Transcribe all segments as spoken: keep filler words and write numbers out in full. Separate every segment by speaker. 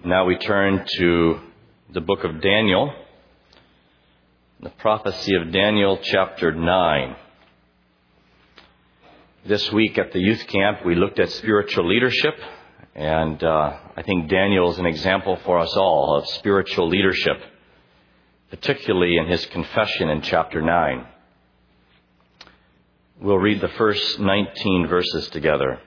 Speaker 1: Now we turn to the book of Daniel, the prophecy of Daniel chapter nine. This week at the youth camp we looked at spiritual leadership, and uh, I think Daniel is an example for us all of spiritual leadership, particularly in his confession in chapter nine. We'll read the first nineteen verses together.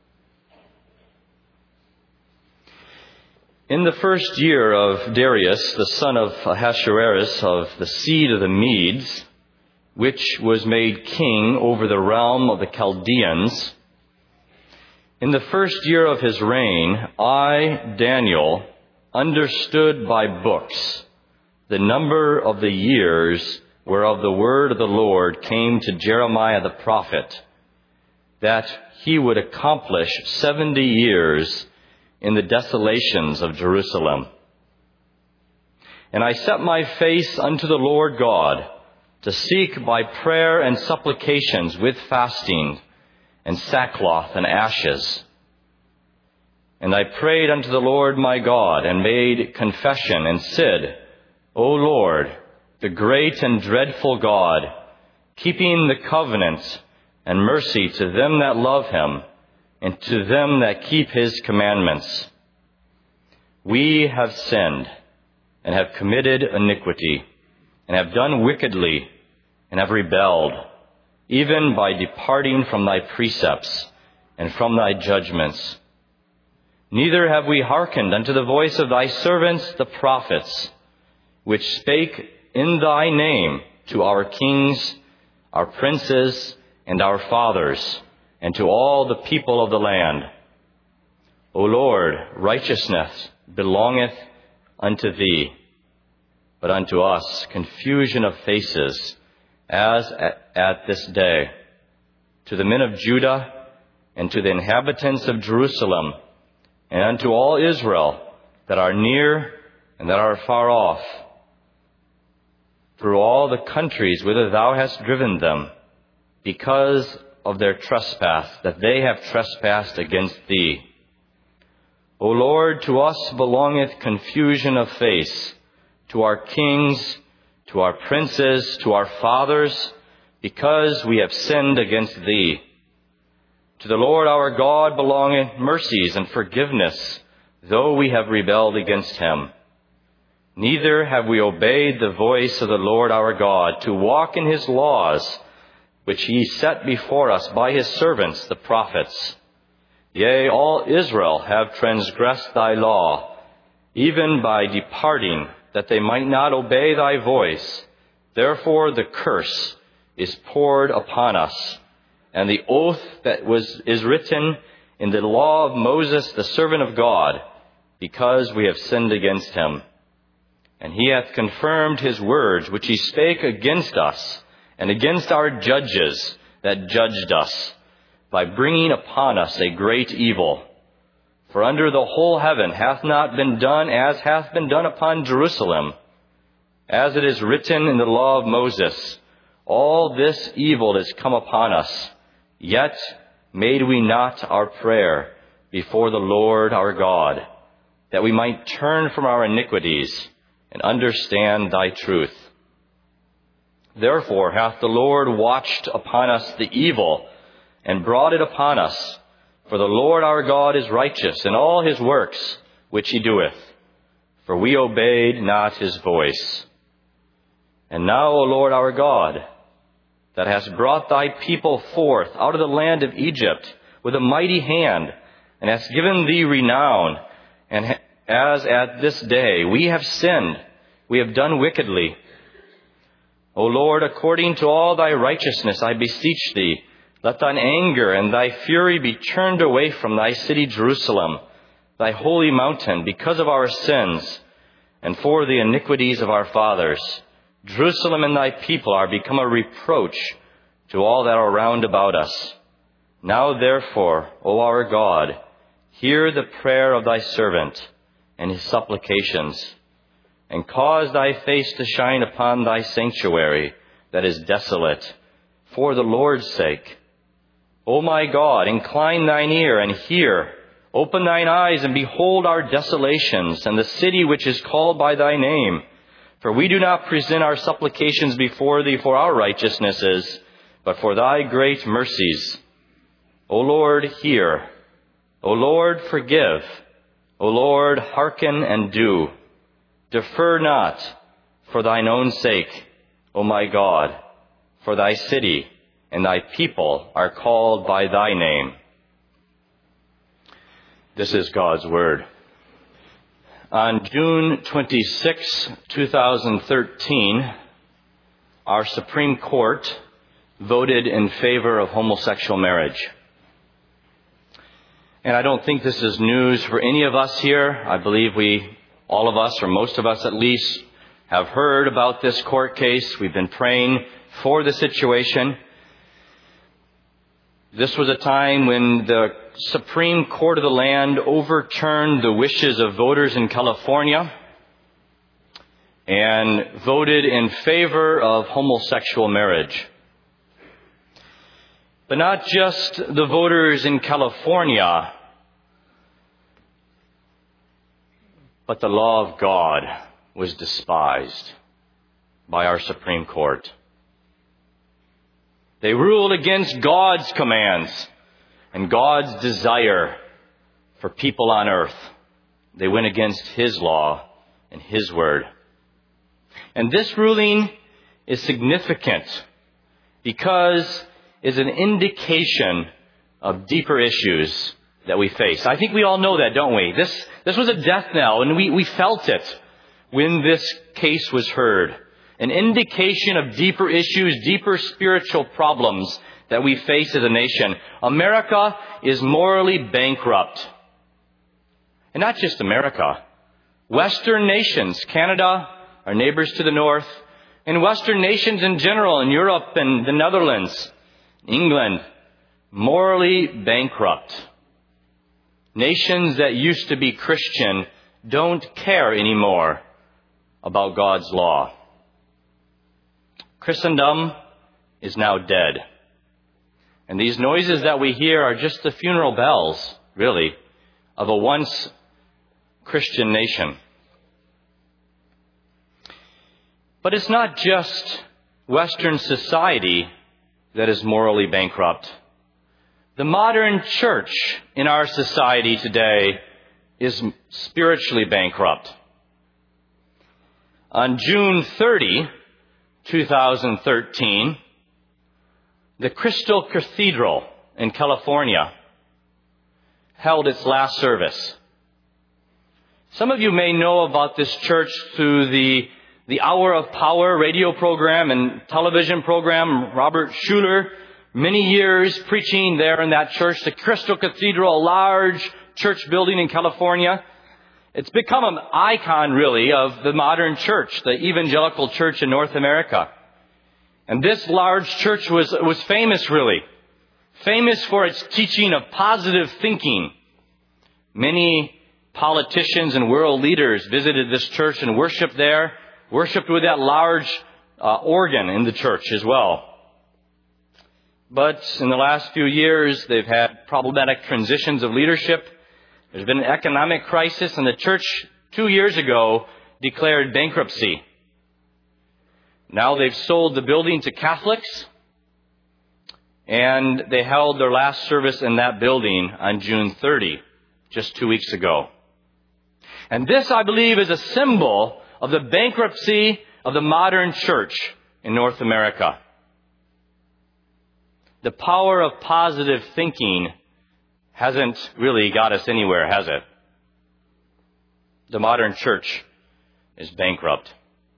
Speaker 1: In the first year of Darius, the son of Ahasuerus of the seed of the Medes, which was made king over the realm of the Chaldeans, in the first year of his reign, I, Daniel, understood by books the number of the years whereof the word of the Lord came to Jeremiah the prophet, that he would accomplish seventy years in the desolations of Jerusalem. And I set my face unto the Lord God to seek by prayer and supplications with fasting and sackcloth and ashes. And I prayed unto the Lord my God and made confession and said, O Lord, the great and dreadful God, keeping the covenant and mercy to them that love him, and to them that keep his commandments. We have sinned, and have committed iniquity, and have done wickedly, and have rebelled, even by departing from thy precepts, and from thy judgments. Neither have we hearkened unto the voice of thy servants the prophets, which spake in thy name to our kings, our princes, and our fathers, and to all the people of the land. O Lord, righteousness belongeth unto thee, but unto us confusion of faces, as at, at this day. To the men of Judah, and to the inhabitants of Jerusalem, and unto all Israel that are near and that are far off, through all the countries whither thou hast driven them, because of their trespass, that they have trespassed against thee. O Lord, to us belongeth confusion of face, to our kings, to our princes, to our fathers, because we have sinned against thee. To the Lord our God belongeth mercies and forgiveness, though we have rebelled against him. Neither have we obeyed the voice of the Lord our God, to walk in his laws, which he set before us by his servants the prophets. Yea, all Israel have transgressed thy law, even by departing, that they might not obey thy voice. Therefore the curse is poured upon us, and the oath that was is written in the law of Moses the servant of God, because we have sinned against him. And he hath confirmed his words, which he spake against us, and against our judges that judged us, by bringing upon us a great evil. For under the whole heaven hath not been done as hath been done upon Jerusalem. As it is written in the law of Moses, all this evil is come upon us, yet made we not our prayer before the Lord our God, that we might turn from our iniquities and understand thy truth. Therefore hath the Lord watched upon us the evil, and brought it upon us. For the Lord our God is righteous in all his works which he doeth, for we obeyed not his voice. And now, O Lord our God, that hast brought thy people forth out of the land of Egypt with a mighty hand, and hast given thee renown, and as at this day we have sinned, we have done wickedly. O Lord, according to all thy righteousness, I beseech thee, let thine anger and thy fury be turned away from thy city Jerusalem, thy holy mountain, because of our sins, and for the iniquities of our fathers. Jerusalem and thy people are become a reproach to all that are round about us. Now therefore, O our God, hear the prayer of thy servant and his supplications, and cause thy face to shine upon thy sanctuary that is desolate, for the Lord's sake. O my God, incline thine ear and hear. Open thine eyes and behold our desolations, and the city which is called by thy name. For we do not present our supplications before thee for our righteousnesses, but for thy great mercies. O Lord, hear. O Lord, forgive. O Lord, hearken and do. Defer not, for thine own sake, O my God, for thy city and thy people are called by thy name. This is God's Word. On June twenty-sixth, twenty thirteen, our Supreme Court voted in favor of homosexual marriage. And I don't think this is news for any of us here. I believe we, all of us, or most of us at least, have heard about this court case. We've been praying for the situation. This was a time when the Supreme Court of the land overturned the wishes of voters in California and voted in favor of homosexual marriage. But not just the voters in California, but the law of God was despised by our Supreme Court. They ruled against God's commands and God's desire for people on earth. They went against His law and His word. And this ruling is significant because it's an indication of deeper issues that we face. I think we all know that, don't we? This, this was a death knell, and we, we felt it when this case was heard. An indication of deeper issues, deeper spiritual problems that we face as a nation. America is morally bankrupt. And not just America. Western nations, Canada, our neighbors to the north, and Western nations in general, in Europe and the Netherlands, England, morally bankrupt. Nations that used to be Christian don't care anymore about God's law. Christendom is now dead. And these noises that we hear are just the funeral bells, really, of a once Christian nation. But it's not just Western society that is morally bankrupt. The modern church in our society today is spiritually bankrupt. On June thirtieth, twenty thirteen, the Crystal Cathedral in California held its last service. Some of you may know about this church through the, the Hour of Power radio program and television program. Robert Schuller, many years preaching there in that church, the Crystal Cathedral, a large church building in California. It's become an icon, really, of the modern church, the evangelical church in North America. And this large church was, was famous, really. Famous for its teaching of positive thinking. Many politicians and world leaders visited this church and worshiped there, worshiped with that large uh, organ in the church as well. But in the last few years, they've had problematic transitions of leadership. There's been an economic crisis, and the church two years ago declared bankruptcy. Now they've sold the building to Catholics, and they held their last service in that building on June thirtieth, just two weeks ago. And this, I believe, is a symbol of the bankruptcy of the modern church in North America. The power of positive thinking hasn't really got us anywhere, has it? The modern church is bankrupt.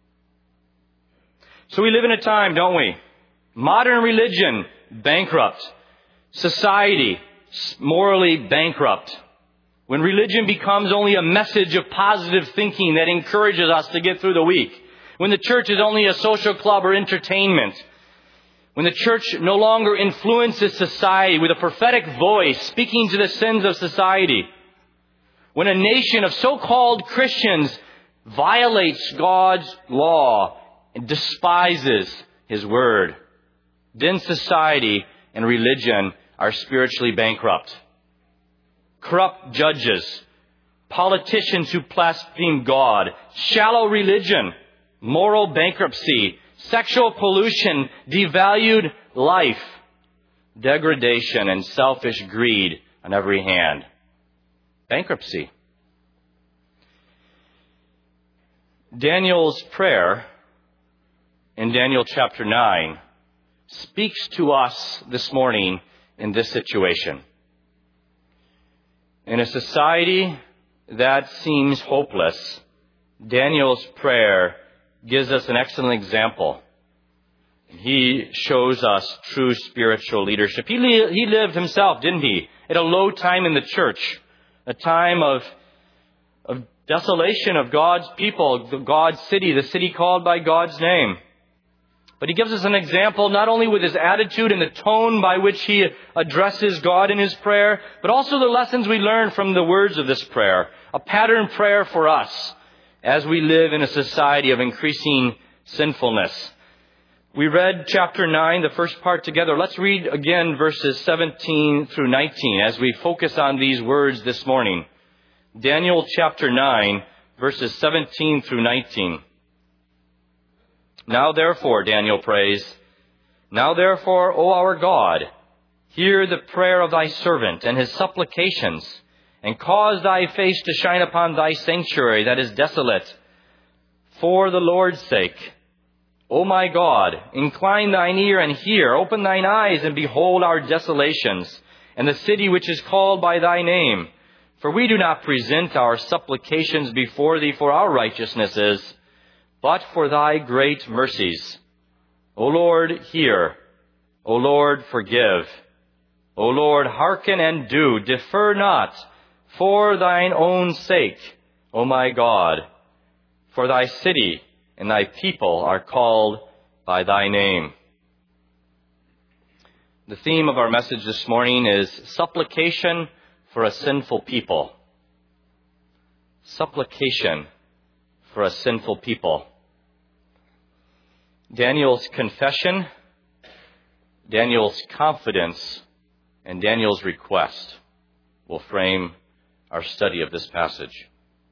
Speaker 1: So we live in a time, don't we? Modern religion, bankrupt. Society, morally bankrupt. When religion becomes only a message of positive thinking that encourages us to get through the week. When the church is only a social club or entertainment. When the church no longer influences society with a prophetic voice speaking to the sins of society. When a nation of so-called Christians violates God's law and despises His word, then society and religion are spiritually bankrupt. corrupt judges, politicians who blaspheme God, shallow religion, moral bankruptcy, sexual pollution, devalued life, degradation, and selfish greed on every hand. Bankruptcy. Daniel's prayer in Daniel chapter nine speaks to us this morning in this situation. In a society that seems hopeless, Daniel's prayer gives us an excellent example. He shows us true spiritual leadership. He, li- he lived himself, didn't he, at a low time in the church, a time of, of desolation of God's people, God's city, the city called by God's name. But he gives us an example not only with his attitude and the tone by which he addresses God in his prayer, but also the lessons we learn from the words of this prayer, a pattern prayer for us as we live in a society of increasing sinfulness. We read chapter nine, the first part together. Let's read again verses seventeen through nineteen as we focus on these words this morning. Daniel chapter nine, verses seventeen through nineteen. Now therefore, Daniel prays, now therefore, O our God, hear the prayer of thy servant and his supplications, and cause thy face to shine upon thy sanctuary that is desolate, for the Lord's sake. O my God, incline thine ear and hear, open thine eyes and behold our desolations, and the city which is called by thy name. For we do not present our supplications before thee for our righteousnesses, but for thy great mercies. O Lord, hear. O Lord, forgive. O Lord, hearken and do. Defer not, for thine own sake, O my God. For thy city and thy people are called by thy name. The theme of our message this morning is supplication for a sinful people. Supplication for a sinful people. Daniel's confession, Daniel's confidence, and Daniel's request will frame our study of this passage.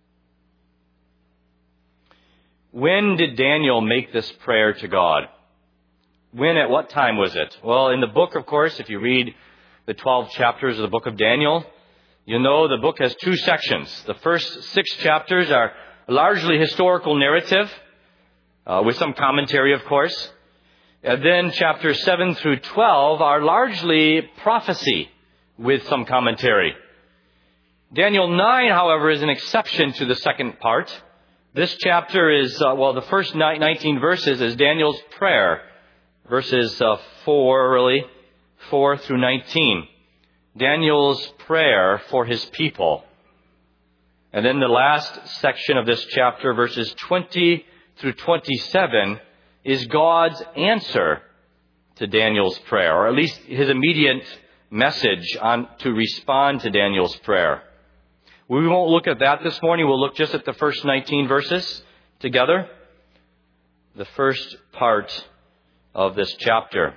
Speaker 1: When did Daniel make this prayer to God? When, at what time was it? Well, in the book, of course, if you read the twelve chapters of the book of Daniel, you know the book has two sections. The first six chapters are largely historical narrative, uh, with some commentary, of course. And then chapters seven through twelve are largely prophecy with some commentary. Daniel nine, however, is an exception to the second part. This chapter is, uh, well, the first nineteen verses is Daniel's prayer. Verses uh, four, really, four through nineteen. Daniel's prayer for his people. And then the last section of this chapter, verses twenty through twenty-seven, is God's answer to Daniel's prayer, or at least his immediate message on to respond to Daniel's prayer. We won't look at that this morning. We'll look just at the first nineteen verses together. The first part of this chapter.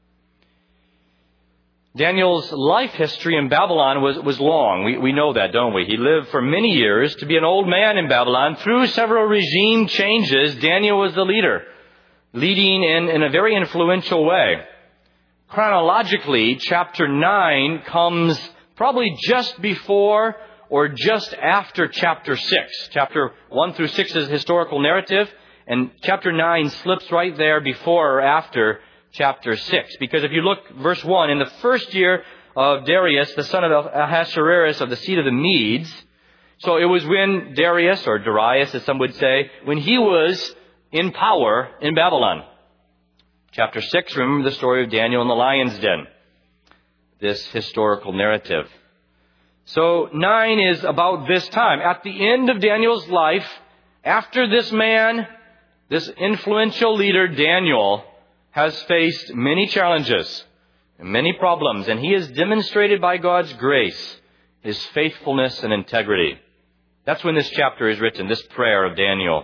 Speaker 1: Daniel's life history in Babylon was, was long. We, we know that, don't we? He lived for many years to be an old man in Babylon. Through several regime changes, Daniel was the leader, leading in, in a very influential way. Chronologically, chapter nine comes probably just before or just after chapter six. Chapter one through six is historical narrative, and chapter nine slips right there before or after chapter six. Because if you look, verse one, in the first year of Darius, the son of Ahasuerus of the seed of the Medes, so it was when Darius, or Darius as some would say, when he was in power in Babylon. Chapter six, remember the story of Daniel in the lion's den. This historical narrative. So nine is about this time. At the end of Daniel's life, after this man, this influential leader, Daniel, has faced many challenges and many problems, and he has demonstrated by God's grace his faithfulness and integrity. That's when this chapter is written, this prayer of Daniel.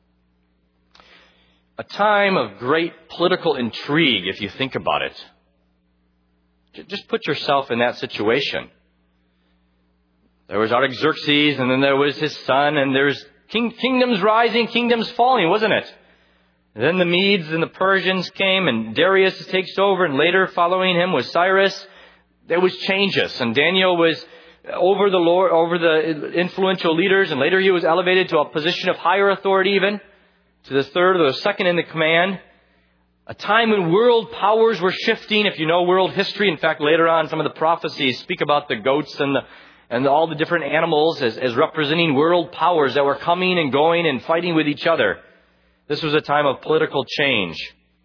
Speaker 1: A time of great political intrigue, if you think about it. Just put yourself in that situation. There was Artaxerxes, and then there was his son, and there's king, kingdoms rising, kingdoms falling, wasn't it? And then the Medes and the Persians came, and Darius takes over, and later following him was Cyrus. There was changes, and Daniel was over the Lord, over the influential leaders, and later he was elevated to a position of higher authority even, to the third or the second in the command. A time when world powers were shifting, if you know world history. In fact, later on, some of the prophecies speak about the goats and the, and all the different animals as, as representing world powers that were coming and going and fighting with each other. This was a time of political change.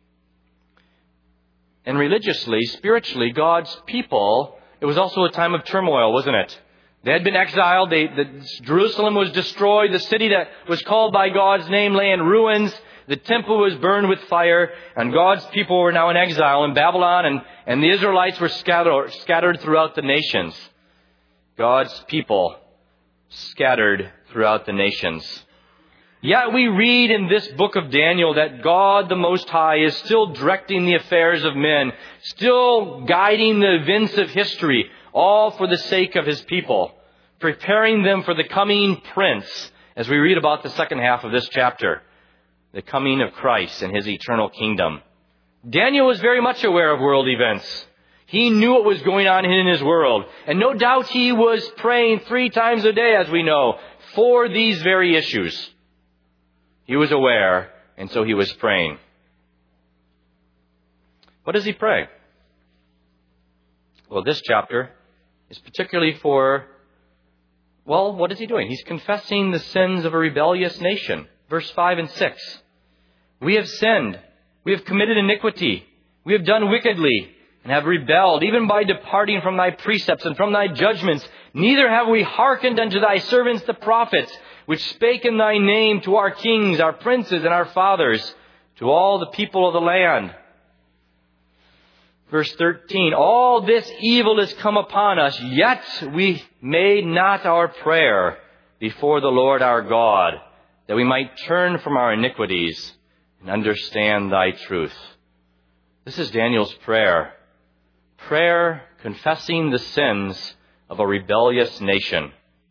Speaker 1: And religiously, spiritually, God's people, it was also a time of turmoil, wasn't it? They had been exiled. They, the, Jerusalem was destroyed. The city that was called by God's name lay in ruins. The temple was burned with fire, and God's people were now in exile in Babylon, and, and the Israelites were scattered, scattered throughout the nations. God's people scattered throughout the nations. Yet we read in this book of Daniel that God the Most High is still directing the affairs of men, still guiding the events of history, all for the sake of His people, preparing them for the coming Prince, as we read about the second half of this chapter. The coming of Christ and His eternal kingdom. Daniel was very much aware of world events. He knew what was going on in his world. And no doubt he was praying three times a day, as we know, for these very issues. He was aware, and so he was praying. What does he pray? Well, this chapter is particularly for, well, what is he doing? He's confessing the sins of a rebellious nation. Verse five and six. We have sinned. We have committed iniquity. We have done wickedly and have rebelled, even by departing from Thy precepts and from Thy judgments. Neither have we hearkened unto Thy servants the prophets, which spake in Thy name to our kings, our princes, and our fathers, to all the people of the land. Verse thirteen. All this evil is come upon us, yet we made not our prayer before the Lord our God, that we might turn from our iniquities and understand Thy truth. This is Daniel's prayer. Prayer confessing the sins of a rebellious nation.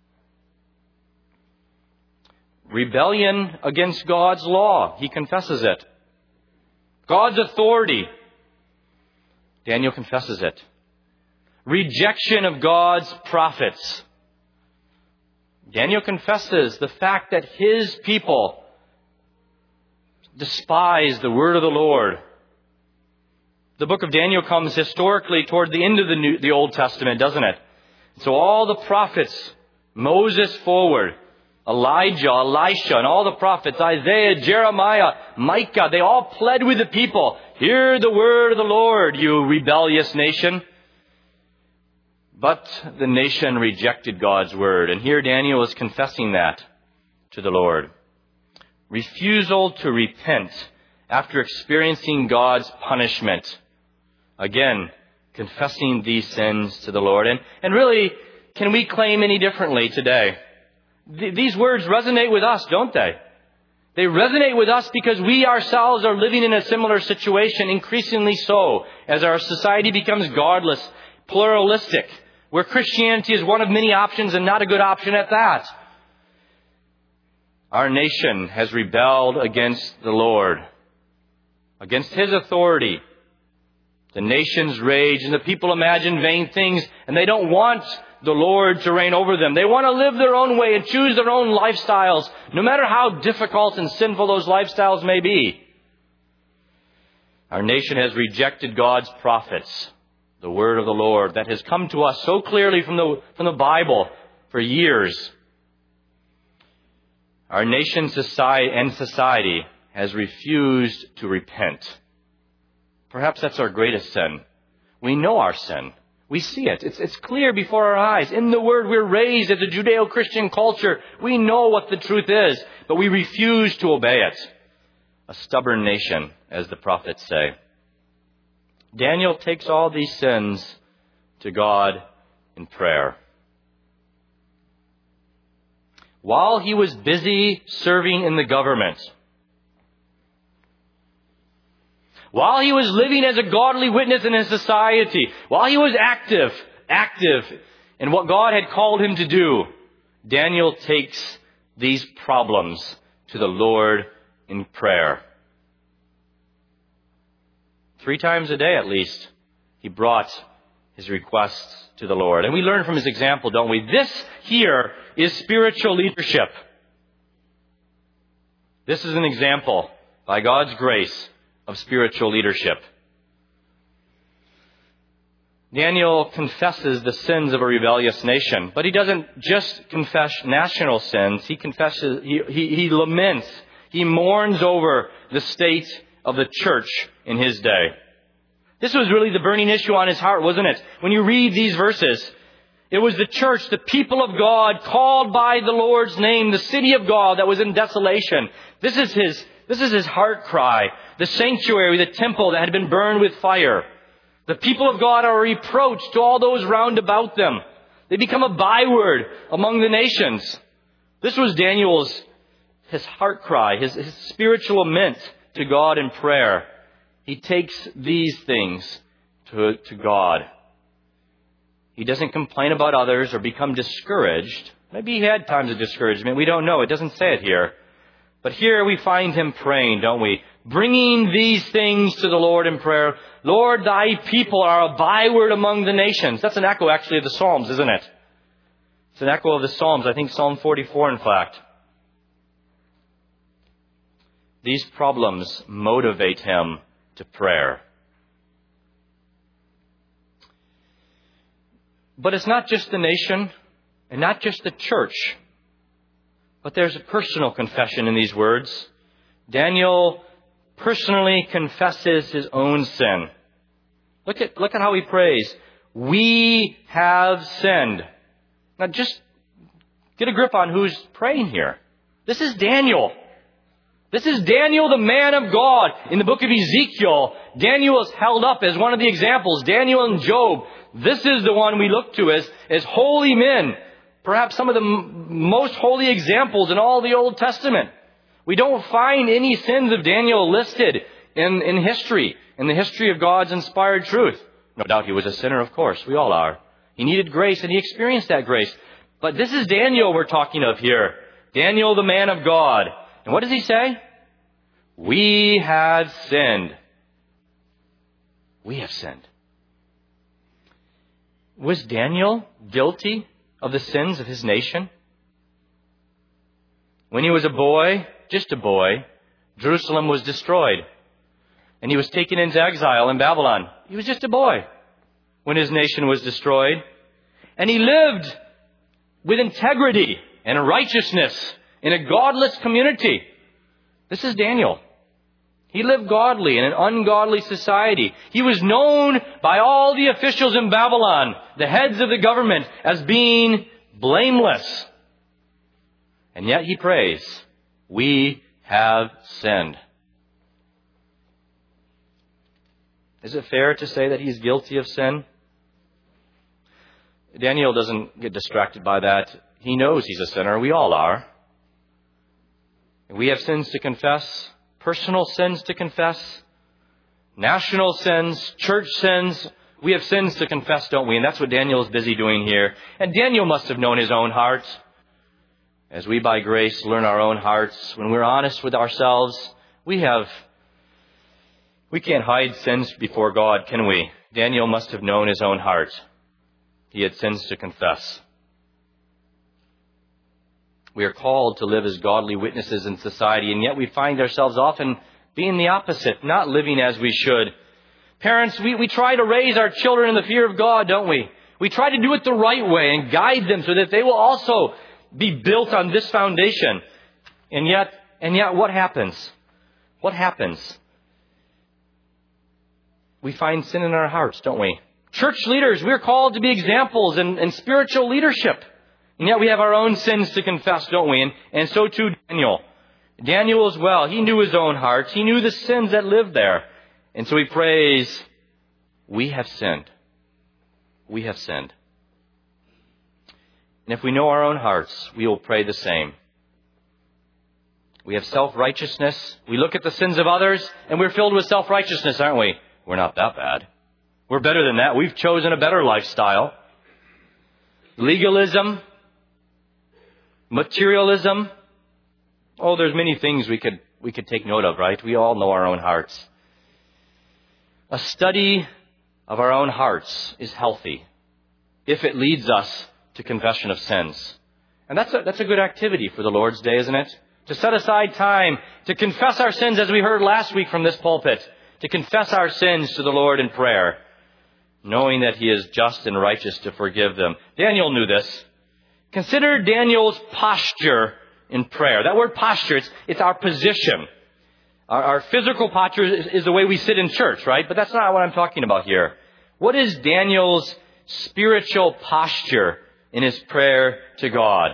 Speaker 1: Rebellion against God's law. He confesses it. God's authority. Daniel confesses it. Rejection of God's prophets. Daniel confesses the fact that his people despise the word of the Lord. The book of Daniel comes historically toward the end of the New, the Old Testament, doesn't it? So all the prophets, Moses forward, Elijah, Elisha, and all the prophets, Isaiah, Jeremiah, Micah, they all pled with the people, hear the word of the Lord, you rebellious nation. But the nation rejected God's word. And here Daniel is confessing that to the Lord. Refusal to repent after experiencing God's punishment. Again, confessing these sins to the Lord. And, and really, can we claim any differently today? Th- these words resonate with us, don't they? They resonate with us because we ourselves are living in a similar situation, increasingly so, as our society becomes godless, pluralistic, where Christianity is one of many options and not a good option at that. Our nation has rebelled against the Lord, against His authority. The nations rage and the people imagine vain things, and they don't want the Lord to reign over them. They want to live their own way and choose their own lifestyles, no matter how difficult and sinful those lifestyles may be. Our nation has rejected God's prophets, the word of the Lord that has come to us so clearly from the, from the Bible for years. Our nation society and society has refused to repent. Perhaps that's our greatest sin. We know our sin. We see it. It's, it's clear before our eyes. In the Word, we're raised as a Judeo-Christian culture. We know what the truth is, but we refuse to obey it. A stubborn nation, as the prophets say. Daniel takes all these sins to God in prayer. While he was busy serving in the government, while he was living as a godly witness in his society, while he was active, active and what God had called him to do, Daniel takes these problems to the Lord in prayer. Three times a day at least, he brought his requests to the Lord. And we learn from his example, don't we? This here is spiritual leadership. This is an example, by God's grace, of spiritual leadership. Daniel confesses the sins of a rebellious nation, but he doesn't just confess national sins. He confesses, he, he, he laments, he mourns over the state of the church in his day. This was really the burning issue on his heart, wasn't it? When you read these verses, it was the church, the people of God, called by the Lord's name, the city of God that was in desolation. This is his, this is his heart cry. The sanctuary, the temple that had been burned with fire. The people of God are a reproach to all those round about them. They become a byword among the nations. This was Daniel's, his heart cry, his, his spiritual lament to God in prayer. He takes these things to, to God. He doesn't complain about others or become discouraged. Maybe he had times of discouragement. We don't know. It doesn't say it here. But here we find him praying, don't we? Bringing these things to the Lord in prayer. Lord, thy people are a byword among the nations. That's an echo actually of the Psalms, isn't it? It's an echo of the Psalms. I think Psalm forty-four, in fact. These problems motivate him to prayer. But it's not just the nation and not just the church. But there's a personal confession in these words. Daniel personally confesses his own sin. Look at, look at how he prays. We have sinned. Now just get a grip on who's praying here. This is Daniel. This is Daniel, the man of God. In the book of Ezekiel, Daniel is held up as one of the examples. Daniel and Job. This is the one we look to as, as holy men. Perhaps some of the m- most holy examples in all the Old Testament. We don't find any sins of Daniel listed in, in history, in the history of God's inspired truth. No doubt he was a sinner, of course. We all are. He needed grace and he experienced that grace. But this is Daniel we're talking of here. Daniel, the man of God. And what does he say? We have sinned. We have sinned. Was Daniel guilty of the sins of his nation? When he was a boy, just a boy, Jerusalem was destroyed. And he was taken into exile in Babylon. He was just a boy when his nation was destroyed. And he lived with integrity and righteousness in a godless community. This is Daniel. He lived godly in an ungodly society. He was known by all the officials in Babylon, the heads of the government, as being blameless. And yet he prays, we have sinned. Is it fair to say that he's guilty of sin? Daniel doesn't get distracted by that. He knows he's a sinner. We all are. We have sins to confess, personal sins to confess, national sins, church sins. We have sins to confess, don't we? And that's what Daniel is busy doing here. And Daniel must have known his own heart. As we by grace learn our own hearts, when we're honest with ourselves, we have, we can't hide sins before God, can we? Daniel must have known his own heart. He had sins to confess. We are called to live as godly witnesses in society, and yet we find ourselves often being the opposite, not living as we should. Parents, we, we try to raise our children in the fear of God, don't we? We try to do it the right way and guide them so that they will also be built on this foundation. And yet, and yet what happens? What happens? We find sin in our hearts, don't we? Church leaders, we're called to be examples in, in spiritual leadership. And yet we have our own sins to confess, don't we? And, and so too Daniel. Daniel as well. He knew his own heart. He knew the sins that lived there. And so he prays, we have sinned. We have sinned. And if we know our own hearts, we will pray the same. We have self-righteousness. We look at the sins of others and we're filled with self-righteousness, aren't we? We're not that bad. We're better than that. We've chosen a better lifestyle. legalism, materialism. Oh, there's many things we could we could take note of, right? We all know our own hearts. A study of our own hearts is healthy if it leads us to confession of sins. And that's a, that's a good activity for the Lord's Day, isn't it? To set aside time to confess our sins, as we heard last week from this pulpit, to confess our sins to the Lord in prayer, knowing that He is just and righteous to forgive them. Daniel knew this. Consider Daniel's posture in prayer. That word posture, it's, it's our position. Our, our physical posture is, is the way we sit in church, right? But that's not what I'm talking about here. What is Daniel's spiritual posture in his prayer to God?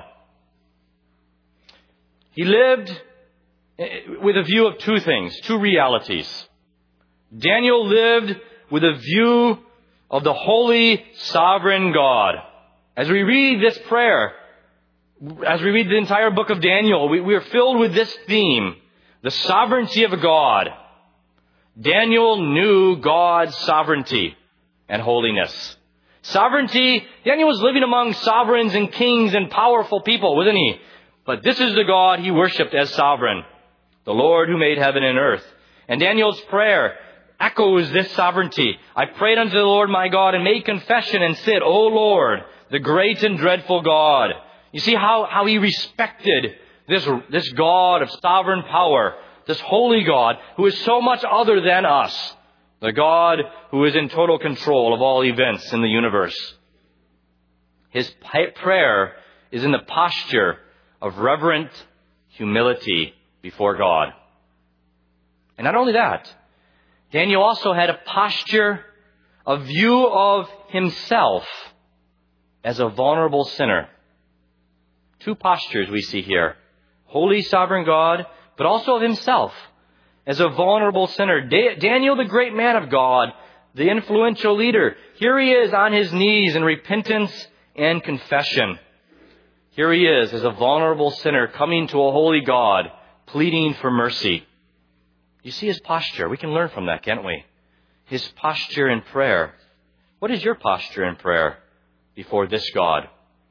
Speaker 1: He lived with a view of two things, two realities. Daniel lived with a view of the holy, sovereign God. As we read this prayer, as we read the entire book of Daniel, we, we are filled with this theme, the sovereignty of God. Daniel knew God's sovereignty and holiness. Sovereignty, Daniel was living among sovereigns and kings and powerful people, wasn't he? But this is the God he worshipped as sovereign, the Lord who made heaven and earth. And Daniel's prayer echoes this sovereignty. I prayed unto the Lord my God and made confession and said, O Lord, the great and dreadful God. You see how, how he respected this, this God of sovereign power, this holy God who is so much other than us, the God who is in total control of all events in the universe. His prayer is in the posture of reverent humility before God. And not only that, Daniel also had a posture, a view of himself as a vulnerable sinner. Two postures we see here. Holy, sovereign God, but also of himself as a vulnerable sinner. Da- Daniel, the great man of God, the influential leader, here he is on his knees in repentance and confession. Here he is as a vulnerable sinner coming to a holy God, pleading for mercy. You see his posture. We can learn from that, can't we? His posture in prayer. What is your posture in prayer before this God?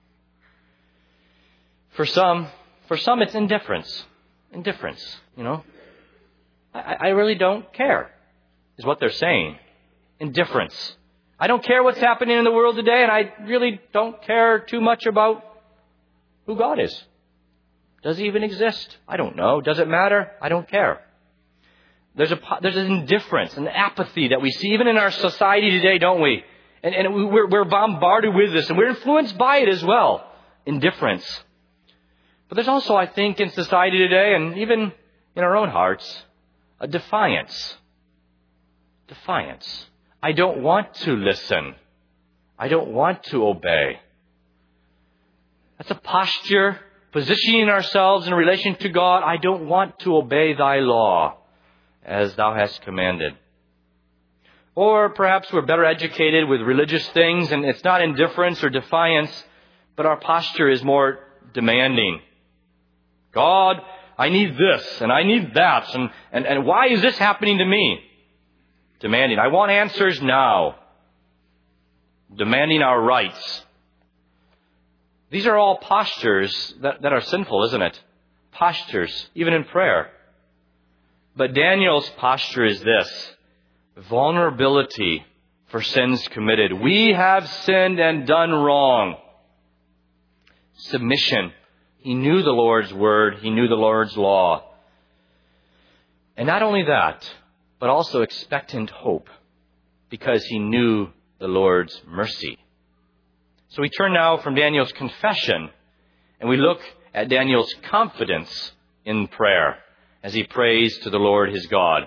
Speaker 1: For some, for some it's indifference. Indifference, you know. I, I really don't care, is what they're saying. Indifference. I don't care what's happening in the world today, and I really don't care too much about who God is. Does He even exist? I don't know. Does it matter? I don't care. There's a there's an indifference, an apathy that we see even in our society today, don't we? And, and we're, we're bombarded with this, and we're influenced by it as well. Indifference. But there's also, I think, in society today, and even in our own hearts, a defiance. Defiance. I don't want to listen. I don't want to obey. That's a posture, positioning ourselves in relation to God. I don't want to obey thy law as thou hast commanded. Or perhaps we're better educated with religious things, and it's not indifference or defiance, but our posture is more demanding. God, I need this, and I need that, and, and, and why is this happening to me? Demanding. I want answers now. Demanding our rights. These are all postures that, that are sinful, isn't it? Postures, even in prayer. But Daniel's posture is this. Vulnerability for sins committed. We have sinned and done wrong. Submission. He knew the Lord's word. He knew the Lord's law. And not only that, but also expectant hope, because he knew the Lord's mercy. So we turn now from Daniel's confession, and we look at Daniel's confidence in prayer as he prays to the Lord his God.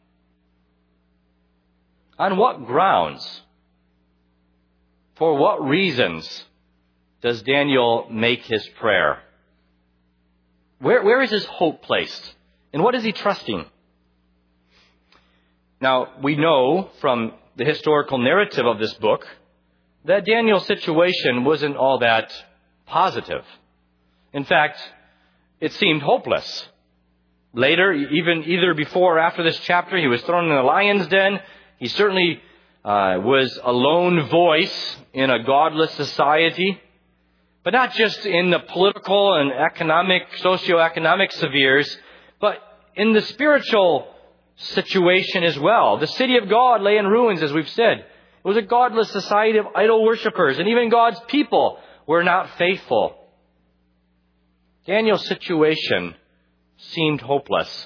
Speaker 1: On what grounds, for what reasons does Daniel make his prayer? Where, where is his hope placed? And what is he trusting? Now, we know from the historical narrative of this book that Daniel's situation wasn't all that positive. In fact, it seemed hopeless. Later, even either before or after this chapter, he was thrown in the lion's den. He certainly uh, was a lone voice in a godless society. But not just in the political and economic, socioeconomic spheres, but in the spiritual situation as well. The city of God lay in ruins, as we've said. It was a godless society of idol worshippers, and even God's people were not faithful. Daniel's situation seemed hopeless.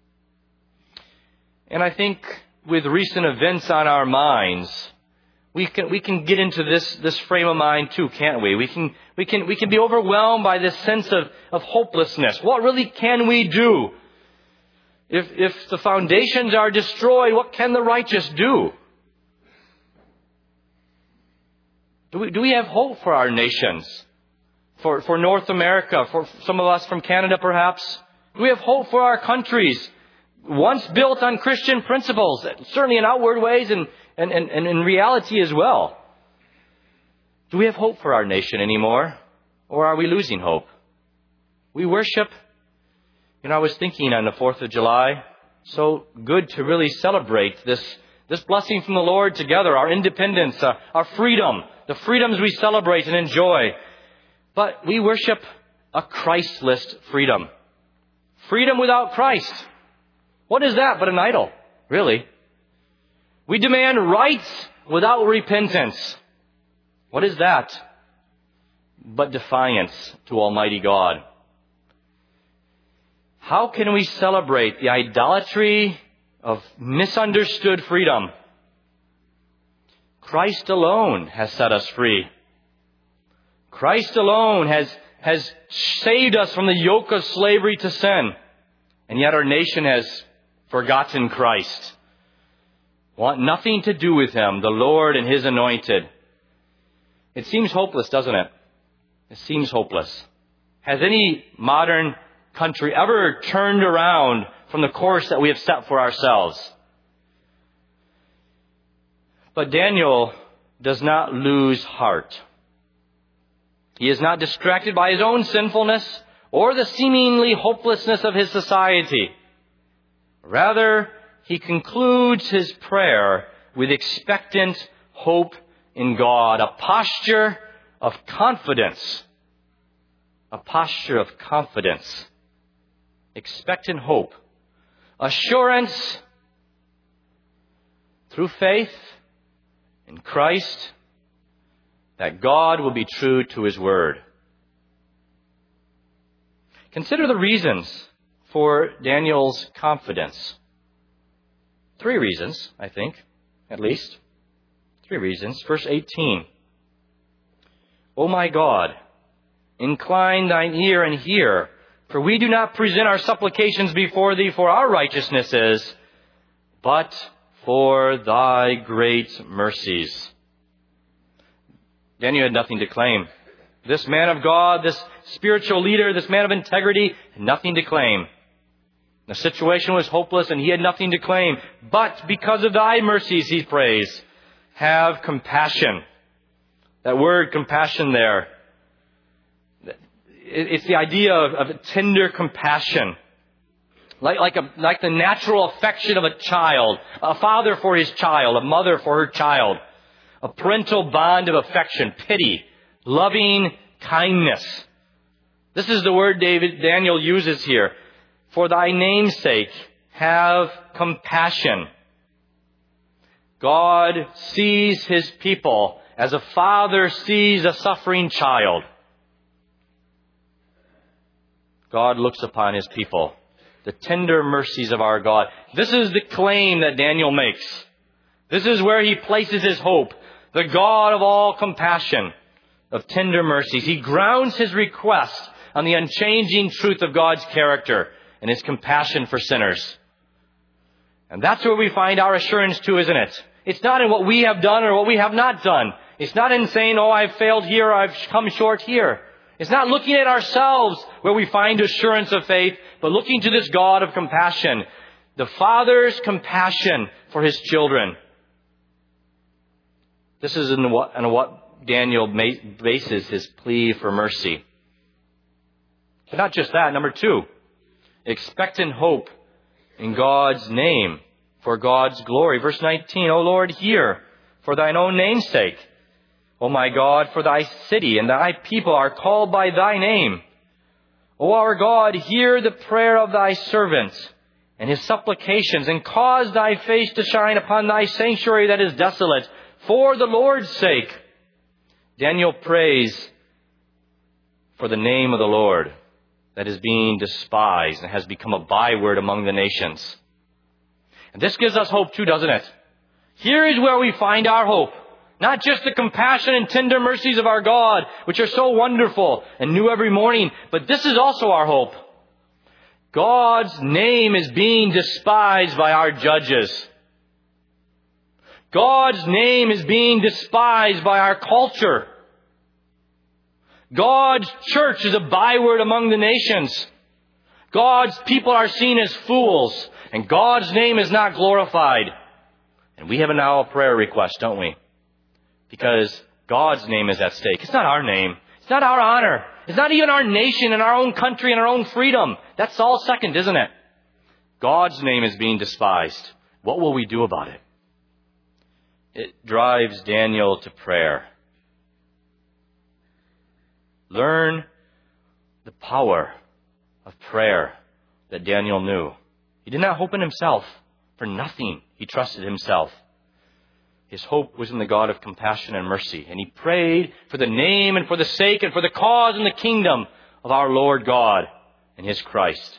Speaker 1: And I think with recent events on our minds, we can we can get into this this frame of mind too, can't we? We can we can we can be overwhelmed by this sense of, of hopelessness. What really can we do? If if the foundations are destroyed, what can the righteous do? Do we do we have hope for our nations? For for North America, for some of us from Canada perhaps? Do we have hope for our countries? Once built on Christian principles, certainly in outward ways and, and, and, and in reality as well. Do we have hope for our nation anymore? Or are we losing hope? We worship. You know, I was thinking on the fourth of July, so good to really celebrate this, this blessing from the Lord together, our independence, uh, our freedom, the freedoms we celebrate and enjoy. But we worship a Christless freedom. Freedom without Christ. What is that but an idol, really? We demand rights without repentance. What is that but defiance to Almighty God? How can we celebrate the idolatry of misunderstood freedom? Christ alone has set us free. Christ alone has, has saved us from the yoke of slavery to sin. And yet our nation has forgotten Christ. Want nothing to do with Him, the Lord and His anointed. It seems hopeless, doesn't it? It seems hopeless. Has any modern country ever turned around from the course that we have set for ourselves? But Daniel does not lose heart. He is not distracted by his own sinfulness or the seemingly hopelessness of his society. Rather, he concludes his prayer with expectant hope in God, a posture of confidence. A posture of confidence. Expectant hope. Assurance through faith in Christ that God will be true to His word. Consider the reasons for Daniel's confidence. Three reasons, I think, at least. Three reasons. Verse eighteen. O my God, incline thine ear and hear, for we do not present our supplications before thee for our righteousnesses, but for thy great mercies. Daniel had nothing to claim. This man of God, this spiritual leader, this man of integrity, had nothing to claim. The situation was hopeless and he had nothing to claim. But because of thy mercies, he prays, have compassion. That word compassion there, it's the idea of, of tender compassion. Like, like, a, like the natural affection of a child, a father for his child, a mother for her child. A parental bond of affection, pity, loving kindness. This is the word David Daniel uses here. For thy name's sake, have compassion. God sees His people as a father sees a suffering child. God looks upon His people. The tender mercies of our God. This is the claim that Daniel makes. This is where he places his hope. The God of all compassion, of tender mercies. He grounds his request on the unchanging truth of God's character and His compassion for sinners. And that's where we find our assurance too, isn't it? It's not in what we have done or what we have not done. It's not in saying, oh, I've failed here, or I've come short here. It's not looking at ourselves where we find assurance of faith, but looking to this God of compassion. The Father's compassion for His children. This is in what, in what Daniel bases his plea for mercy. But not just that. Number two, expectant hope in God's name for God's glory. Verse nineteen, O Lord, hear for thine own name's sake. O my God, for thy city and thy people are called by thy name. O our God, hear the prayer of thy servant and his supplications, and cause thy face to shine upon thy sanctuary that is desolate, for the Lord's sake. Daniel prays for the name of the Lord that is being despised and has become a byword among the nations. And this gives us hope too, doesn't it? Here is where we find our hope. Not just the compassion and tender mercies of our God, which are so wonderful and new every morning, but this is also our hope. God's name is being despised by our judges. God's name is being despised by our culture. God's church is a byword among the nations. God's people are seen as fools, and God's name is not glorified. And we have now a prayer request, don't we? Because God's name is at stake. It's not our name. It's not our honor. It's not even our nation and our own country and our own freedom. That's all second, isn't it? God's name is being despised. What will we do about it? It drives Daniel to prayer. Learn the power of prayer that Daniel knew. He did not hope in himself. For nothing he trusted himself. His hope was in the God of compassion and mercy. And he prayed for the name and for the sake and for the cause and the kingdom of our Lord God and his Christ.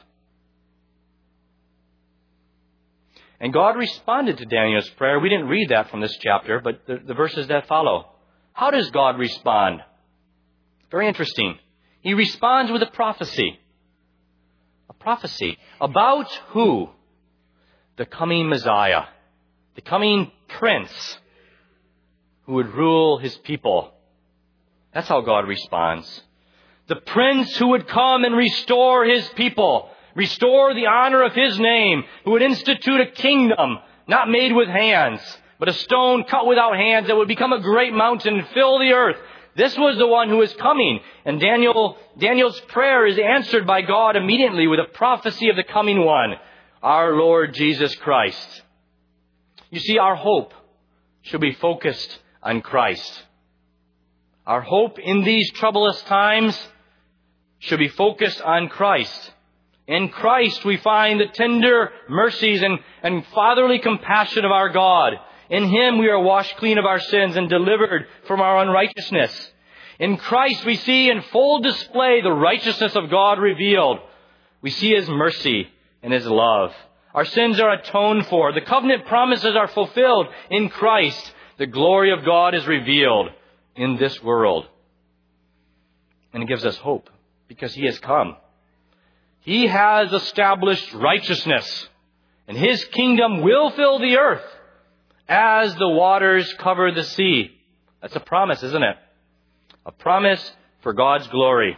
Speaker 1: And God responded to Daniel's prayer. We didn't read that from this chapter, but the, the verses that follow. How does God respond? Very interesting. He responds with a prophecy. A prophecy. About who? The coming Messiah. The coming Prince who would rule his people. That's how God responds. The Prince who would come and restore his people. Restore the honor of his name. Who would institute a kingdom not made with hands, but a stone cut without hands that would become a great mountain and fill the earth. This was the one who is coming. And Daniel, Daniel's prayer is answered by God immediately with a prophecy of the coming one, our Lord Jesus Christ. You see, our hope should be focused on Christ. Our hope in these troublous times should be focused on Christ. In Christ we find the tender mercies and, and fatherly compassion of our God. In Him we are washed clean of our sins and delivered from our unrighteousness. In Christ we see in full display the righteousness of God revealed. We see His mercy and His love. Our sins are atoned for. The covenant promises are fulfilled in Christ. The glory of God is revealed in this world. And it gives us hope because He has come. He has established righteousness, and His kingdom will fill the earth as the waters cover the sea. That's a promise, isn't it? A promise for God's glory.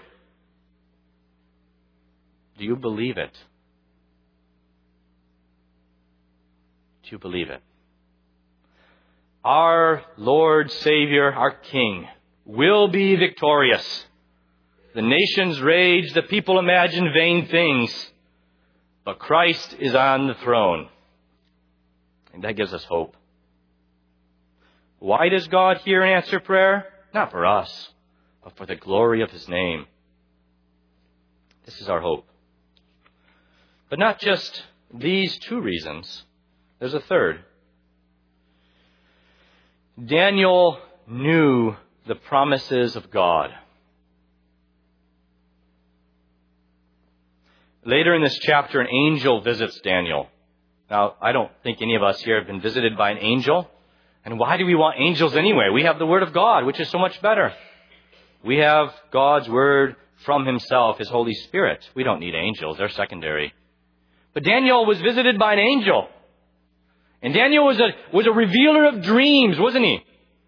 Speaker 1: Do you believe it? Do you believe it? Our Lord, Savior, our King, will be victorious. The nations rage, the people imagine vain things, but Christ is on the throne. And that gives us hope. Why does God hear and answer prayer? Not for us, but for the glory of His name. This is our hope. But not just these two reasons. There's a third. Daniel knew the promises of God. Later in this chapter, an angel visits Daniel. Now, I don't think any of us here have been visited by an angel. And why do we want angels anyway? We have the Word of God, which is so much better. We have God's Word from Himself, His Holy Spirit. We don't need angels. They're secondary. But Daniel was visited by an angel. And Daniel was a, was a revealer of dreams, wasn't he?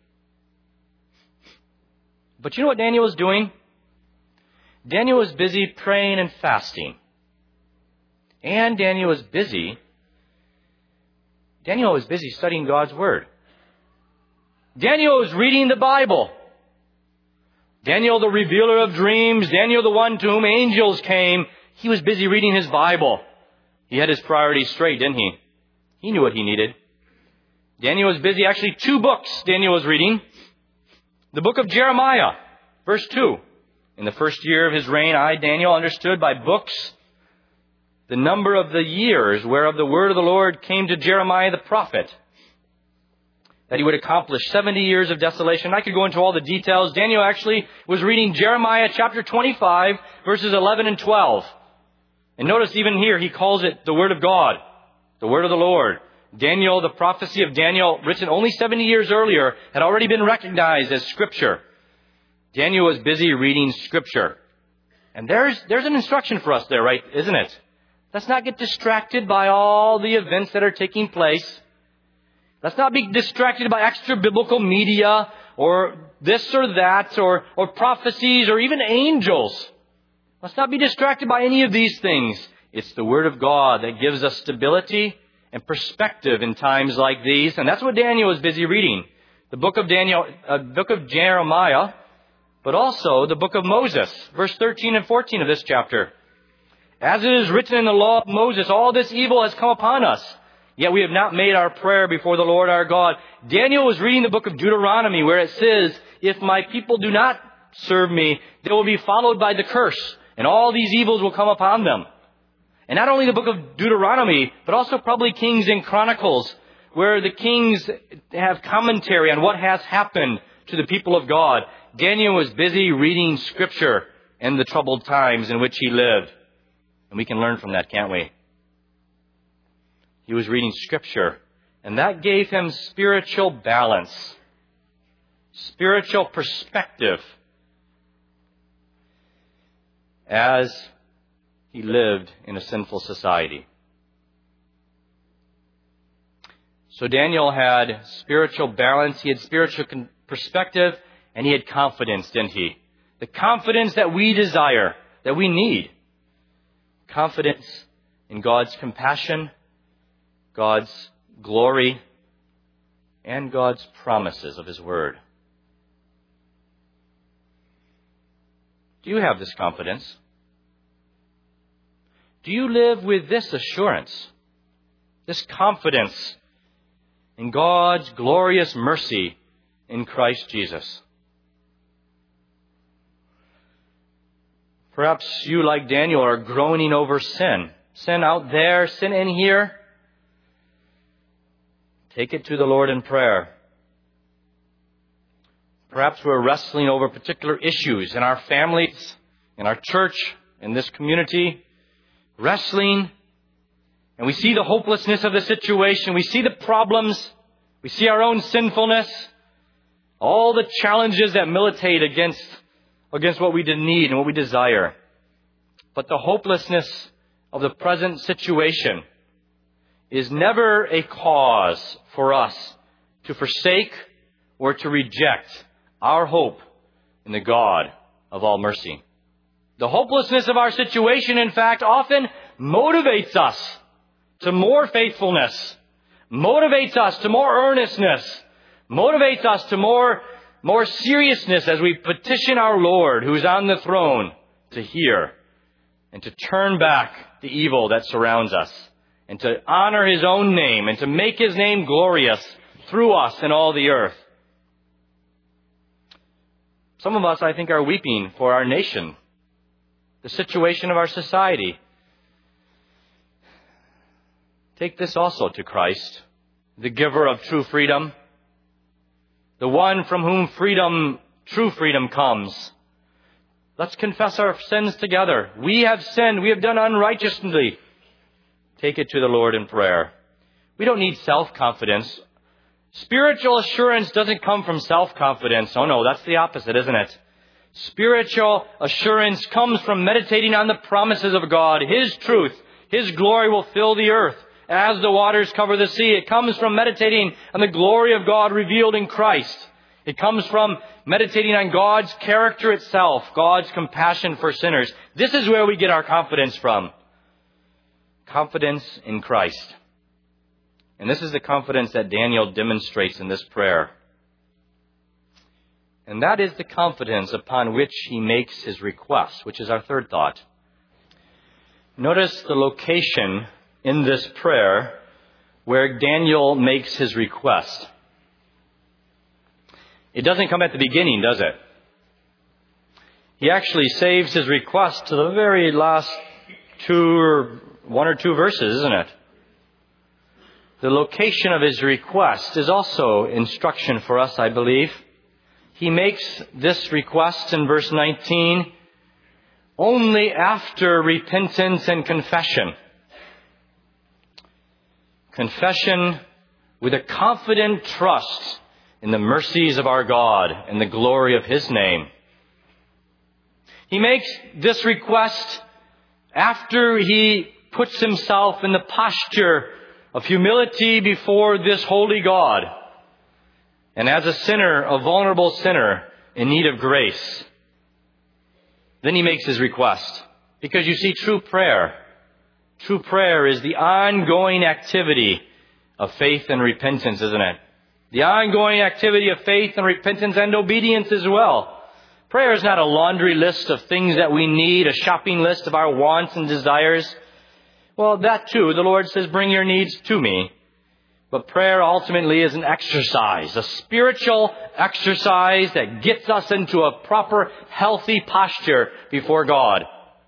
Speaker 1: But you know what Daniel was doing? Daniel was busy praying and fasting. And Daniel was busy. Daniel was busy studying God's Word. Daniel was reading the Bible. Daniel, the revealer of dreams. Daniel, the one to whom angels came. He was busy reading his Bible. He had his priorities straight, didn't he? He knew what he needed. Daniel was busy. Actually, two books Daniel was reading. The book of Jeremiah, verse two. In the first year of his reign, I, Daniel, understood by books the number of the years whereof the word of the Lord came to Jeremiah the prophet, that he would accomplish seventy years of desolation. I could go into all the details. Daniel actually was reading Jeremiah chapter twenty-five, verses eleven and twelve. And notice even here, he calls it the word of God, the word of the Lord. Daniel, the prophecy of Daniel, written only seventy years earlier, had already been recognized as Scripture. Daniel was busy reading Scripture. And there's, there's an instruction for us there, right? Isn't it? Let's not get distracted by all the events that are taking place. Let's not be distracted by extra biblical media or this or that or, or prophecies or even angels. Let's not be distracted by any of these things. It's the Word of God that gives us stability and perspective in times like these. And that's what Daniel was busy reading. The book of Daniel, uh, book of Jeremiah, but also the book of Moses, verse thirteen and fourteen of this chapter. As it is written in the law of Moses, all this evil has come upon us, yet we have not made our prayer before the Lord our God. Daniel was reading the book of Deuteronomy, where it says, if my people do not serve me, they will be followed by the curse, and all these evils will come upon them. And not only the book of Deuteronomy, but also probably Kings and Chronicles, where the kings have commentary on what has happened to the people of God. Daniel was busy reading Scripture in the troubled times in which he lived. And we can learn from that, can't we? He was reading Scripture, and that gave him spiritual balance, spiritual perspective, as he lived in a sinful society. So Daniel had spiritual balance, he had spiritual perspective, and he had confidence, didn't he? The confidence that we desire, that we need. Confidence in God's compassion, God's glory, and God's promises of His Word. Do you have this confidence? Do you live with this assurance, this confidence in God's glorious mercy in Christ Jesus? Perhaps you, like Daniel, are groaning over sin. Sin out there, sin in here. Take it to the Lord in prayer. Perhaps we're wrestling over particular issues in our families, in our church, in this community. Wrestling. And we see the hopelessness of the situation. We see the problems. We see our own sinfulness. All the challenges that militate against, against what we need and what we desire. But the hopelessness of the present situation is never a cause for us to forsake or to reject our hope in the God of all mercy. The hopelessness of our situation, in fact, often motivates us to more faithfulness, motivates us to more earnestness, motivates us to more, more seriousness as we petition our Lord, who is on the throne, to hear and to turn back the evil that surrounds us, and to honor His own name, and to make His name glorious through us in all the earth. Some of us, I think, are weeping for our nation, the situation of our society. Take this also to Christ, the giver of true freedom, the one from whom freedom, true freedom comes. Let's confess our sins together. We have sinned. We have done unrighteously. Take it to the Lord in prayer. We don't need self-confidence. Spiritual assurance doesn't come from self-confidence. Oh no, that's the opposite, isn't it? Spiritual assurance comes from meditating on the promises of God. His truth, His glory will fill the earth as the waters cover the sea. It comes from meditating on the glory of God revealed in Christ. It comes from meditating on God's character itself, God's compassion for sinners. This is where we get our confidence from. Confidence in Christ. And this is the confidence that Daniel demonstrates in this prayer. And that is the confidence upon which he makes his request, which is our third thought. Notice the location in this prayer where Daniel makes his request. It doesn't come at the beginning, does it? He actually saves his request to the very last two or one or two verses, isn't it? The location of his request is also instruction for us, I believe. He makes this request in verse nineteen only after repentance and confession. Confession with a confident trust in the mercies of our God and the glory of His name. He makes this request after he puts himself in the posture of humility before this holy God, and as a sinner, a vulnerable sinner in need of grace. Then he makes his request. Because you see, true prayer, true prayer is the ongoing activity of faith and repentance, isn't it? The ongoing activity of faith and repentance and obedience as well. Prayer is not a laundry list of things that we need, a shopping list of our wants and desires. Well, that too, the Lord says, bring your needs to me. But prayer ultimately is an exercise, a spiritual exercise that gets us into a proper, healthy posture before God.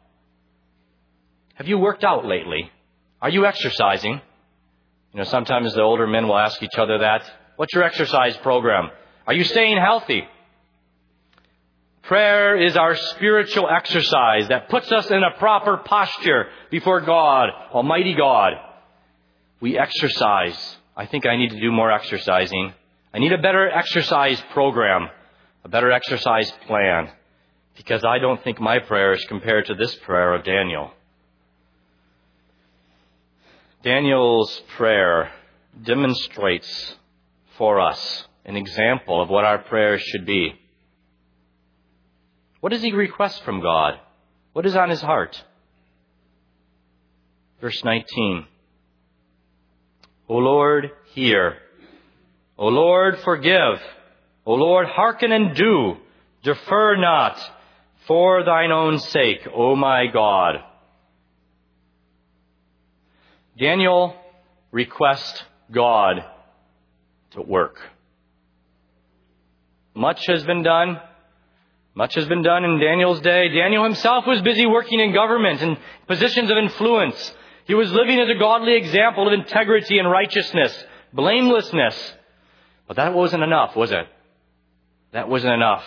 Speaker 1: Have you worked out lately? Are you exercising? You know, sometimes the older men will ask each other that. What's your exercise program? Are you staying healthy? Prayer is our spiritual exercise that puts us in a proper posture before God, Almighty God. We exercise. I think I need to do more exercising. I need a better exercise program, a better exercise plan, because I don't think my prayers compare to this prayer of Daniel. Daniel's prayer demonstrates for us an example of what our prayers should be. What does he request from God? What is on his heart? Verse nineteen. O Lord, hear. O Lord, forgive. O Lord, hearken and do. Defer not, for thine own sake, O my God. Daniel requests God to work. Much has been done. Much has been done in Daniel's day. Daniel himself was busy working in government and positions of influence. He was living as a godly example of integrity and righteousness, blamelessness. But that wasn't enough, was it? That wasn't enough.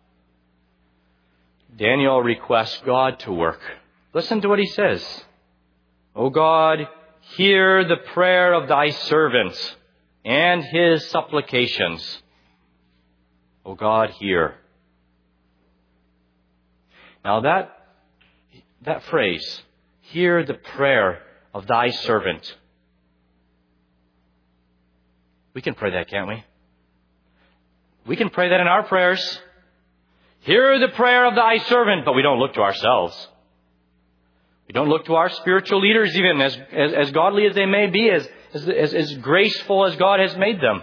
Speaker 1: Daniel requests God to work. Listen to what he says. O God, hear the prayer of thy servant and his supplications. O God, hear. Now that, that phrase, hear the prayer of thy servant. We can pray that, can't we? We can pray that in our prayers. Hear the prayer of thy servant, but we don't look to ourselves. We don't look to our spiritual leaders even, as, as, as godly as they may be, as, as, as graceful as God has made them.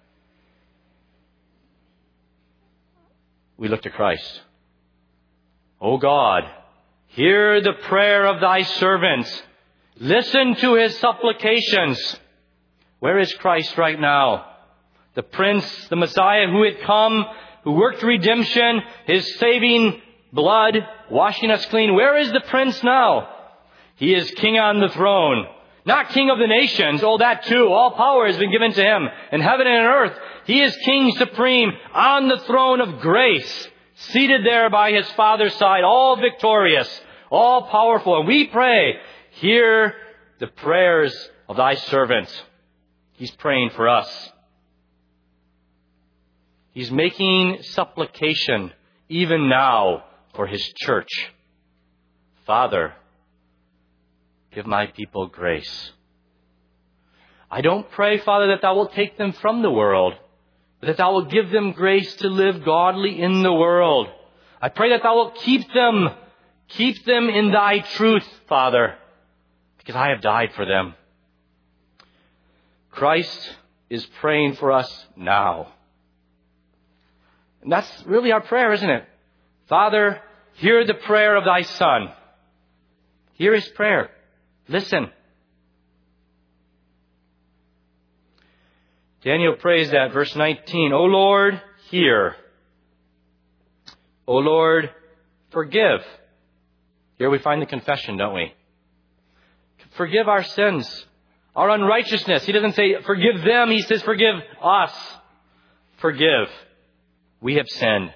Speaker 1: We look to Christ. O God, hear the prayer of thy servant. Listen to his supplications. Where is Christ right now? The Prince, the Messiah who had come, who worked redemption, his saving blood, washing us clean. Where is the Prince now? He is King on the throne. Not King of the nations. Oh, that too. All power has been given to him in heaven and on earth. He is King supreme on the throne of grace, seated there by his Father's side, all victorious, all powerful. And we pray, hear the prayers of thy servant. He's praying for us. He's making supplication even now for his church. Father, give my people grace. I don't pray, Father, that thou wilt take them from the world, but that thou wilt give them grace to live godly in the world. I pray that thou wilt keep them, keep them in thy truth, Father, because I have died for them. Christ is praying for us now. And that's really our prayer, isn't it? Father, hear the prayer of thy Son. Hear his prayer. Listen. Daniel prays that, verse nineteen. O Lord, hear. O Lord, forgive. Here we find the confession, don't we? Forgive our sins, our unrighteousness. He doesn't say forgive them. He says forgive us. Forgive. We have sinned.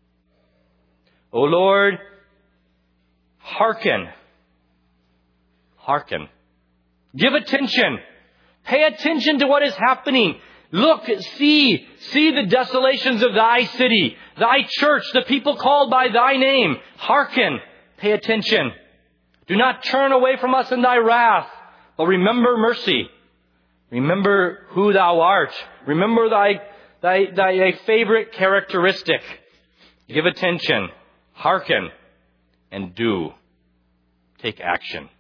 Speaker 1: O Lord, hearken. Hearken. Give attention. Pay attention to what is happening. Look, see, see the desolations of thy city, thy church, the people called by thy name. Hearken. Pay attention. Do not turn away from us in thy wrath, but remember mercy. Remember who thou art. Remember thy, thy, thy, thy favorite characteristic. Give attention. Hearken. And do. Take action.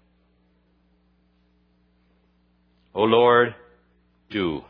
Speaker 1: O Lord, do.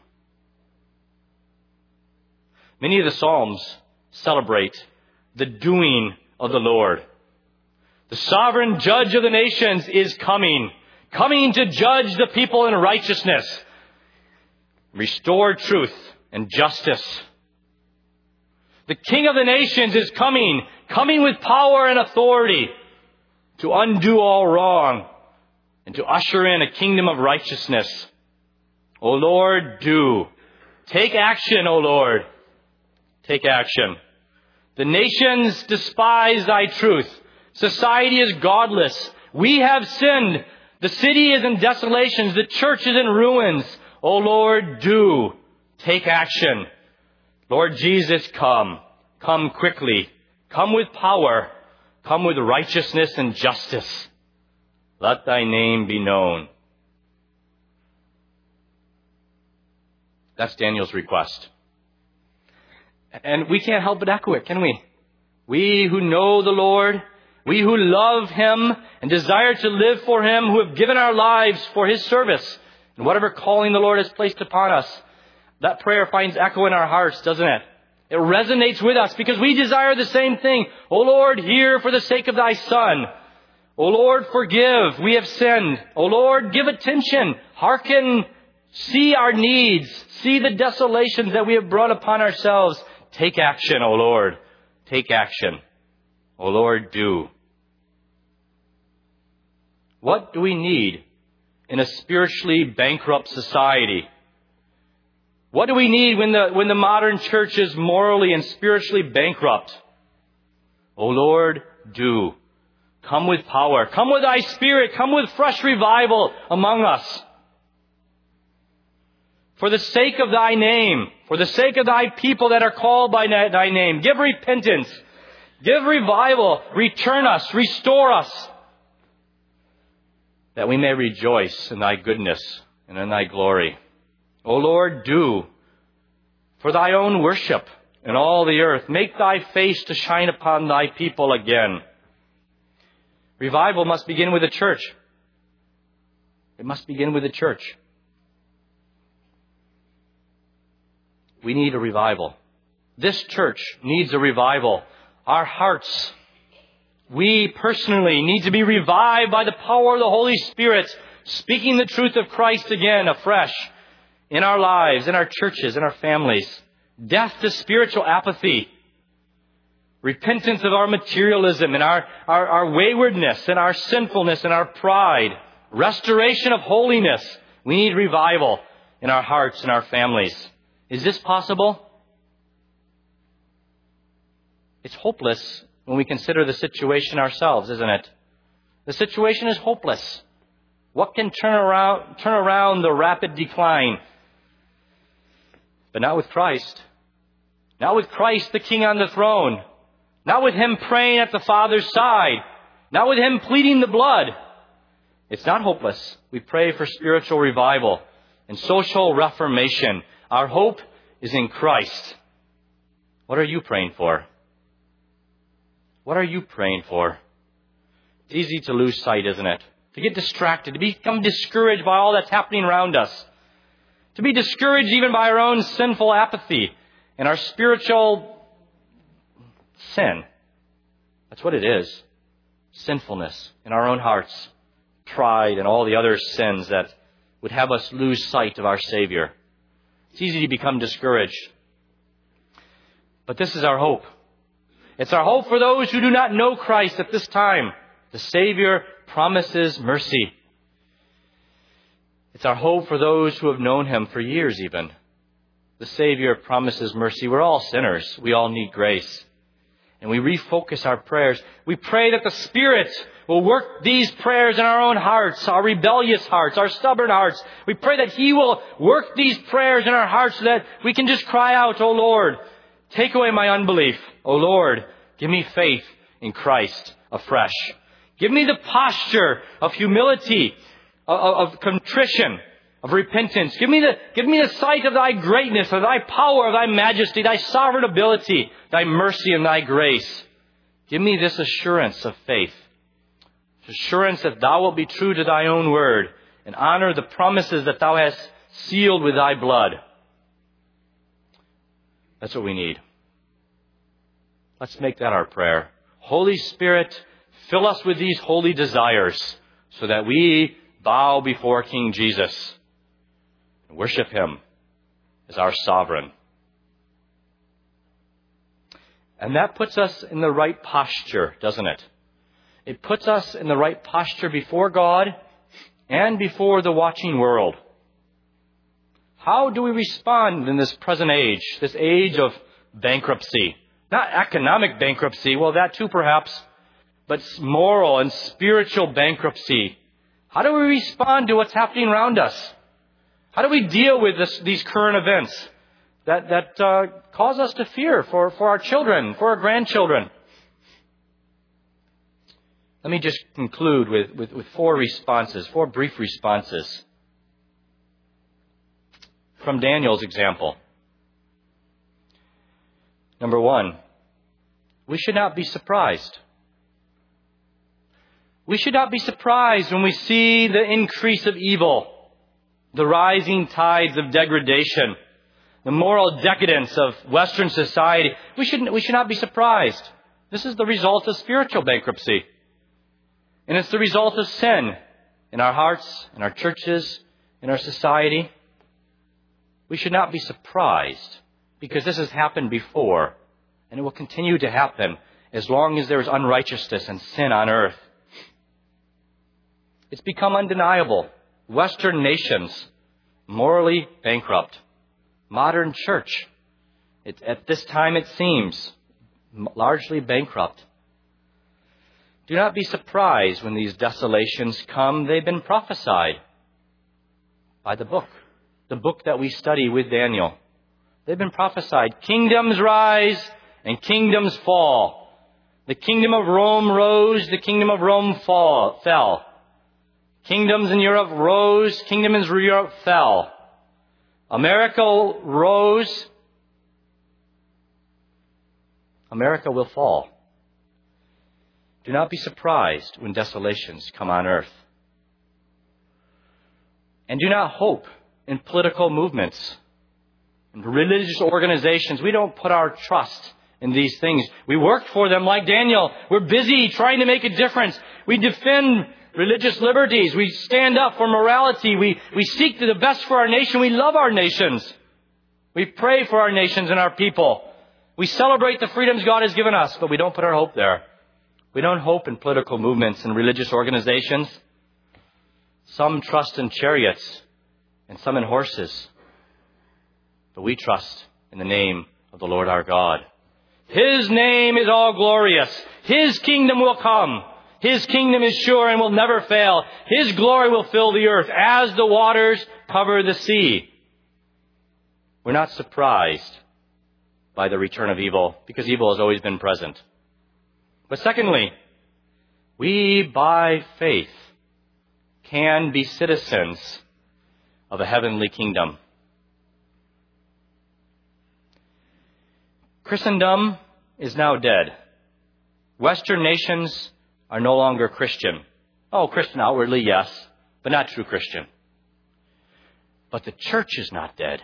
Speaker 1: Many of the Psalms celebrate the doing of the Lord. The sovereign judge of the nations is coming, coming to judge the people in righteousness, restore truth and justice. The King of the nations is coming, coming with power and authority to undo all wrong and to usher in a kingdom of righteousness. O Lord, do. Take action, O Lord. Take action. The nations despise thy truth. Society is godless. We have sinned. The city is in desolations. The church is in ruins. O Lord, do. Take action. Lord Jesus, come. Come quickly. Come with power. Come with righteousness and justice. Let thy name be known. That's Daniel's request. And we can't help but echo it, can we? We who know the Lord, we who love Him and desire to live for Him, who have given our lives for His service, and whatever calling the Lord has placed upon us, that prayer finds echo in our hearts, doesn't it? It resonates with us because we desire the same thing. O Lord, hear for the sake of thy Son. O Lord, forgive. We have sinned. O Lord, give attention. Hearken. See our needs. See the desolations that we have brought upon ourselves. Take action, O Lord. Take action. O Lord, do. What do we need in a spiritually bankrupt society? What do we need when the, when the modern church is morally and spiritually bankrupt? O Lord, do. Come with power. Come with thy Spirit. Come with fresh revival among us. For the sake of thy name, for the sake of thy people that are called by thy name, give repentance, give revival, return us, restore us, that we may rejoice in thy goodness and in thy glory. O Lord, do for thy own worship in all the earth. Make thy face to shine upon thy people again. Revival must begin with the church. It must begin with the church. We need a revival. This church needs a revival. Our hearts, we personally need to be revived by the power of the Holy Spirit, speaking the truth of Christ again afresh in our lives, in our churches, in our families. Death to spiritual apathy. Repentance of our materialism and our, our, our waywardness and our sinfulness and our pride. Restoration of holiness. We need revival in our hearts and our families. Is this possible? It's hopeless when we consider the situation ourselves, isn't it? The situation is hopeless. What can turn around, turn around the rapid decline? But not with Christ. Not with Christ, the King on the throne. Not with Him praying at the Father's side. Not with Him pleading the blood. It's not hopeless. We pray for spiritual revival and social reformation. Our hope is in Christ. What are you praying for? What are you praying for? It's easy to lose sight, isn't it? To get distracted, to become discouraged by all that's happening around us. To be discouraged even by our own sinful apathy and our spiritual sin. That's what it is. Sinfulness in our own hearts. Pride and all the other sins that would have us lose sight of our Savior. It's easy to become discouraged. But this is our hope. It's our hope for those who do not know Christ at this time. The Savior promises mercy. It's our hope for those who have known Him for years even. The Savior promises mercy. We're all sinners. We all need grace. And we refocus our prayers. We pray that the Spirit will work these prayers in our own hearts, our rebellious hearts, our stubborn hearts. We pray that He will work these prayers in our hearts so that we can just cry out, "O Lord, take away my unbelief. O Lord, give me faith in Christ afresh. Give me the posture of humility, of, of contrition, of repentance. Give me the, give me the sight of Thy greatness, of Thy power, of Thy majesty, Thy sovereign ability, Thy mercy and Thy grace. Give me this assurance of faith, assurance that Thou wilt be true to Thy own word and honor the promises that Thou hast sealed with Thy blood." That's what we need. Let's make that our prayer. Holy Spirit, fill us with these holy desires so that we bow before King Jesus and worship Him as our sovereign. And that puts us in the right posture, doesn't it? It puts us in the right posture before God and before the watching world. How do we respond in this present age, this age of bankruptcy? Not economic bankruptcy, well, that too perhaps, but moral and spiritual bankruptcy. How do we respond to what's happening around us? How do we deal with this, these current events that, that uh, cause us to fear for, for our children, for our grandchildren? Let me just conclude with, with, with four responses, four brief responses from Daniel's example. Number one, we should not be surprised. We should not be surprised when we see the increase of evil, the rising tides of degradation, the moral decadence of Western society. We should, we should not be surprised. This is the result of spiritual bankruptcy. And it's the result of sin in our hearts, in our churches, in our society. We should not be surprised because this has happened before and it will continue to happen as long as there is unrighteousness and sin on earth. It's become undeniable. Western nations, morally bankrupt. Modern church, it, at this time it seems, largely bankrupt. Do not be surprised when these desolations come. They've been prophesied by the book, the book that we study with Daniel. They've been prophesied. Kingdoms rise and kingdoms fall. The kingdom of Rome rose, the kingdom of Rome fall, fell. Kingdoms in Europe rose, kingdoms in Europe fell. America rose, America will fall. Do not be surprised when desolations come on earth. And do not hope in political movements and religious organizations. We don't put our trust in these things. We work for them like Daniel. We're busy trying to make a difference. We defend religious liberties. We stand up for morality. We, we seek the best for our nation. We love our nations. We pray for our nations and our people. We celebrate the freedoms God has given us, but we don't put our hope there. We don't hope in political movements and religious organizations. Some trust in chariots and some in horses. But we trust in the name of the Lord our God. His name is all glorious. His kingdom will come. His kingdom is sure and will never fail. His glory will fill the earth as the waters cover the sea. We're not surprised by the return of evil because evil has always been present. But secondly, we by faith can be citizens of a heavenly kingdom. Christendom is now dead. Western nations are no longer Christian. Oh, Christian outwardly, yes, but not true Christian. But the church is not dead.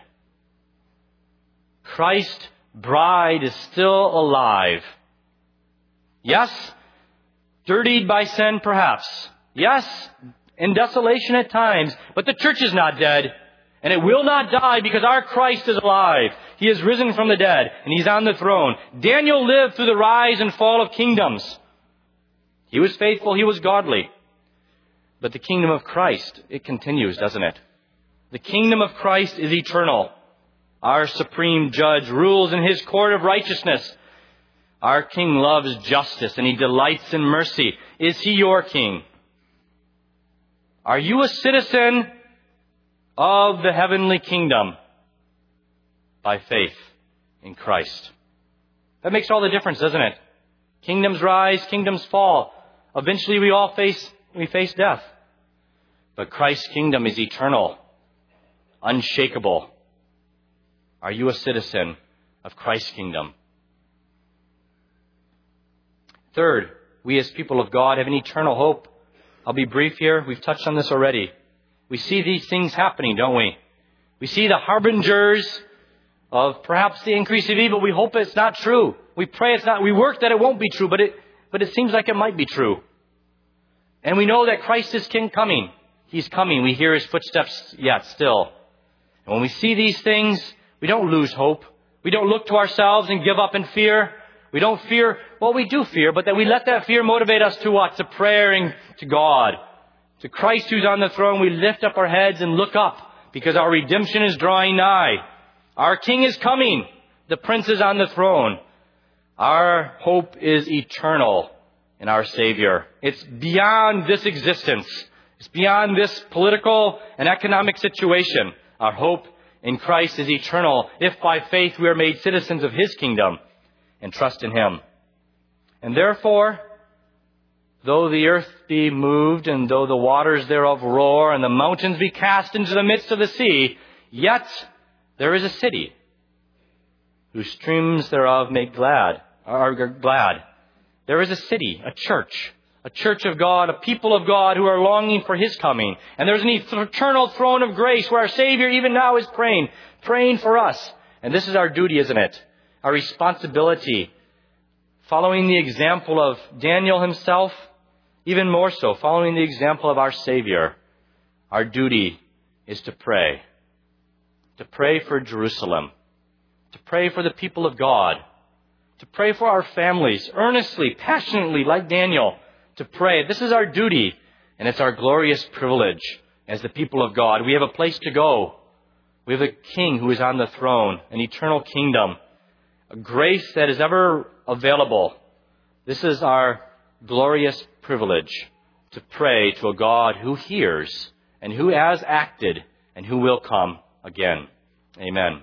Speaker 1: Christ's bride is still alive. Yes, dirtied by sin perhaps. Yes, in desolation at times, but the church is not dead. And it will not die because our Christ is alive. He is risen from the dead and He's on the throne. Daniel lived through the rise and fall of kingdoms. He was faithful. He was godly. But the kingdom of Christ, it continues, doesn't it? The kingdom of Christ is eternal. Our supreme judge rules in His court of righteousness. Our King loves justice and He delights in mercy. Is He your King? Are you a citizen of the heavenly kingdom by faith in Christ? That makes all the difference, doesn't it? Kingdoms rise, kingdoms fall. Eventually we all face, we face death. But Christ's kingdom is eternal, unshakable. Are you a citizen of Christ's kingdom? Third, we as people of God have an eternal hope. I'll be brief here. We've touched on this already. We see these things happening, don't we? We see the harbingers of perhaps the increase of evil. We hope it's not true. We pray it's not. We work that it won't be true, but it, but it seems like it might be true. And we know that Christ is King coming. He's coming. We hear His footsteps yet still. And when we see these things, we don't lose hope. We don't look to ourselves and give up in fear. We don't fear, well, we do fear, but that we let that fear motivate us to what? To praying to God. To Christ who's on the throne, we lift up our heads and look up because our redemption is drawing nigh. Our King is coming. The Prince is on the throne. Our hope is eternal in our Savior. It's beyond this existence. It's beyond this political and economic situation. Our hope in Christ is eternal if by faith we are made citizens of His kingdom and trust in Him. And therefore, though the earth be moved, and though the waters thereof roar, and the mountains be cast into the midst of the sea, yet there is a city whose streams thereof make glad, are glad. There is a city, a church, a church of God, a people of God who are longing for His coming. And there's an eternal throne of grace where our Savior even now is praying, praying for us. And this is our duty, isn't it? Our responsibility, following the example of Daniel himself, even more so, following the example of our Savior. Our duty is to pray. To pray for Jerusalem. To pray for the people of God. To pray for our families, earnestly, passionately, like Daniel. To pray. This is our duty, and it's our glorious privilege as the people of God. We have a place to go. We have a King who is on the throne, an eternal kingdom, a grace that is ever available. This is our glorious privilege to pray to a God who hears and who has acted and who will come again. Amen.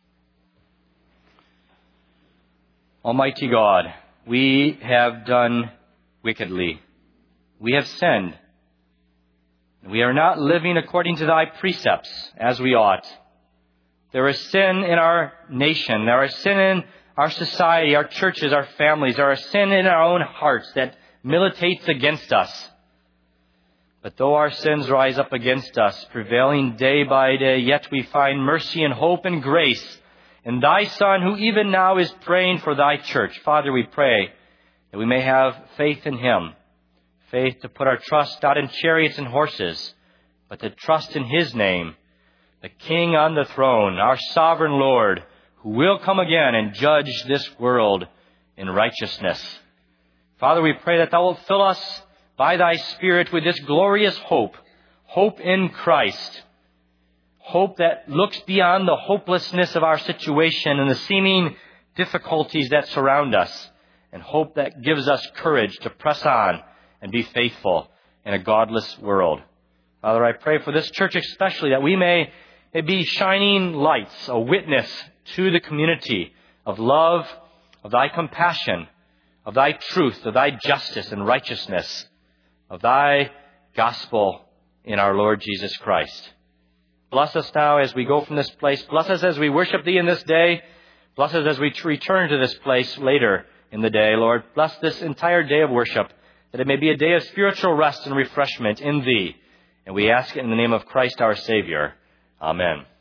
Speaker 1: Almighty God, we have done wickedly. We have sinned. We are not living according to Thy precepts as we ought. There is sin in our nation. There is sin in our society, our churches, our families. There is sin in our own hearts that militates against us. But though our sins rise up against us, prevailing day by day, yet we find mercy and hope and grace in Thy Son, who even now is praying for Thy church. Father, we pray that we may have faith in Him. Faith to put our trust not in chariots and horses, but to trust in His name, the King on the throne, our sovereign Lord, who will come again and judge this world in righteousness. Father, we pray that Thou wilt fill us by Thy Spirit with this glorious hope, hope in Christ, hope that looks beyond the hopelessness of our situation and the seeming difficulties that surround us, and hope that gives us courage to press on and be faithful in a godless world. Father, I pray for this church especially, that we may, may be shining lights, a witness to the community of love, of Thy compassion, of Thy truth, of Thy justice and righteousness, of Thy gospel in our Lord Jesus Christ. Bless us now as we go from this place. Bless us as we worship Thee in this day. Bless us as we return to this place later in the day, Lord. Bless this entire day of worship, that it may be a day of spiritual rest and refreshment in Thee. And we ask it in the name of Christ our Savior. Amen.